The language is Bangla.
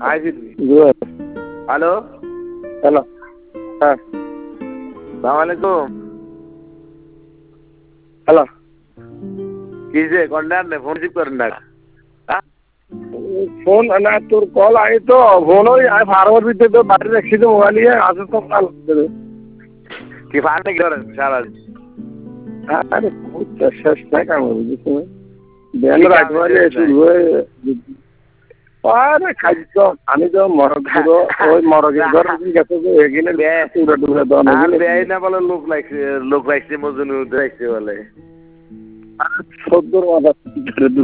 হ্যালো হ্যালো, হ্যাঁ সালাম আলাইকুম। হ্যালো। কি যে কন্ডার নে ফোন রিসিভ করেন না? ফোন না, তোর কল আই তো ফোন ওই ফার্মার ভিতরে তো বাড়ি রাখছি তো মোবাইল নিয়ে আসে তো কাল কি ফার্মে কি করেন সারা? আরে শেষ নাই কাম বুঝিস না, বেল রাত হলে শুরু হয়ে আরে খাদ্য আমি তো মরক গুলো ওই মরকের ঘর গেছে যে এখানে পুরো ডুবে দেওয়া বেআই না বলে লোক রাখছে মজুন রাখছে বলে 70 মাথা